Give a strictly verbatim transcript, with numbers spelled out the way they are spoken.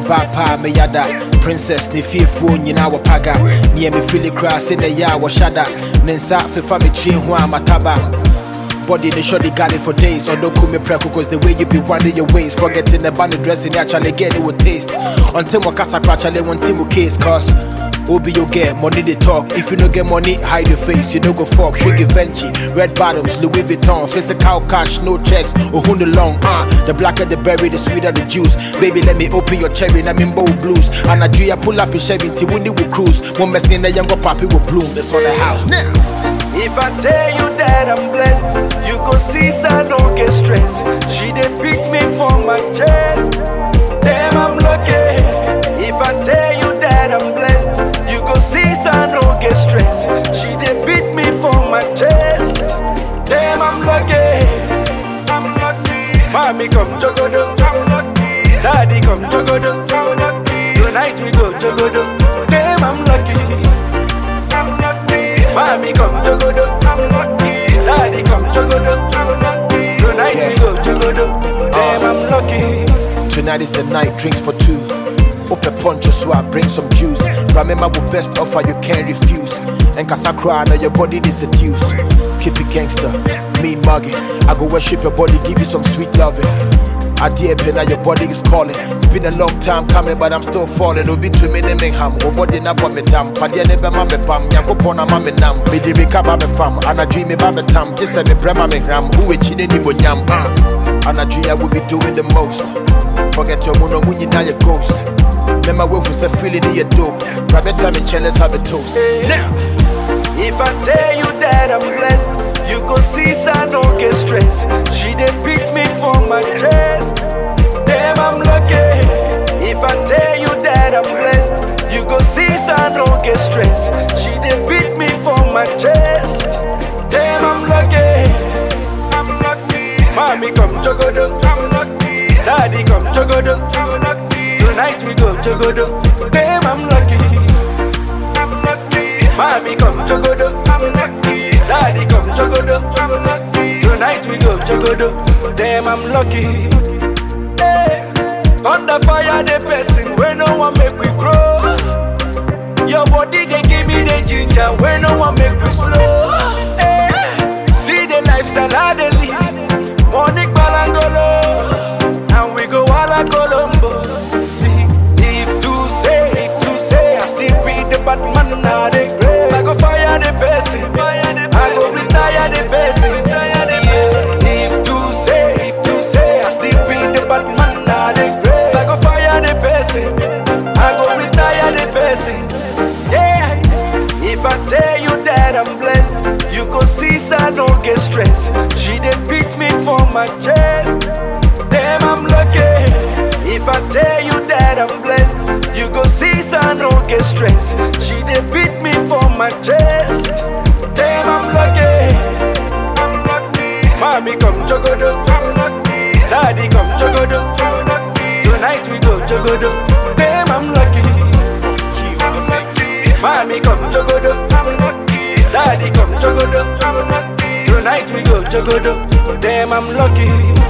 bapa me yada. Princess ni fearful nyina wa paga. Near me feel it cross in the ya wa shada. Nensa fefa me chin ho amataba. Body they sure they got it for days. Or don't call me preco cause the way you be winding your waist. Forgetting the band dressing actually get it with taste. Until my casa crash I one team with case cause Obi you get money they talk. If you don't get money, hide your face. You don't go fuck. Shiggy Venchi, red bottoms, Louis Vuitton, physical cash, no checks. Oh, who the long? Ah, uh, the blacker the berry, the sweeter the juice. Baby, let me open your cherry. I'm in bold blues. And I Nigeria pull up in Chevy, Winnie will cruise. One messing the younger papi will bloom. That's on the house now. If I tell you that I'm blessed, you go see, so I don't get stressed. She did beat me for my chest. Damn, I'm lucky. If I tell you that I'm blessed, you go see, so I don't get stressed. She did beat me for my chest. Damn, I'm lucky. I'm lucky. Mommy come jogodo, I'm lucky. Daddy come jogodo, I'm lucky. Tonight we go jogodo. Damn, I'm lucky. I'm lucky. Mommy come jogodo, I'm lucky. Daddy come jogodo, I'm lucky. Tonight yeah. we go jogodo. Damn, I'm lucky. Tonight is the night, drinks for two. Open poncho so I bring some juice. Remember the best offer you can't refuse. And cause I cry now your body is seduced. Keep it gangster, me mugging. I go worship your body, give you some sweet loving. I dear pen now your body is calling. It's been a long time coming but I'm still falling. Obi to me naming ham, oh body na what me damn. Padia never mame pam, yanko pona mame nam. Me di recover me fam, and I dream me babe tam. Just say me brema me gram, who we chine ni bonyam. And I dream I will be doing the most. Forget your mono munyi na your ghost. Remember when we say feeling in your dope. Private time in chain, let's have a toast. Now, if I tell you that I'm blessed, you go see, so I don't get stressed. She did beat me for my chest. Damn, I'm lucky. If I tell you that I'm blessed, you go see, so I don't get stressed. She did beat me for my chest. Damn, I'm lucky. I'm lucky. Mommy come jogodo, I'm lucky. Daddy come jogodo, I'm lucky. Tonight we go jogodo. Damn, I'm lucky. I'm lucky. Mommy come jogodo, I'm lucky. Daddy come jogodo, I'm lucky. Tonight we go jogodo. Damn, I'm lucky. Hey. Under fire the person where no one make we grow. Your body they give me the ginger where no one make we slow. Hey. See the lifestyle I they live. Money balangolo, and we go all Colombo. See, if to say, if to say, I still be the bad man now the grace. I go fire the person, I go retire the person. Yeah. If to say, if to say, I still be the bad man now the grace. I go fire the person, I go retire the person. Yeah. If I tell you that I'm blessed, you go see, so I don't get stressed. She did beat me for my chest. Damn, I'm lucky. If I tell you that I'm blessed, you go see, so I don't get stressed. She did beat me for my chest. Damn, I'm lucky. I'm lucky. Mommy come jogodo, I'm lucky. Daddy come jogodo, I'm lucky. Tonight we go jogodo. Damn, I'm lucky. I'm lucky. Mommy come jogodo, I'm lucky. Daddy come jogodo, I'm lucky. Tonight we go jogodo. Damn, I'm lucky.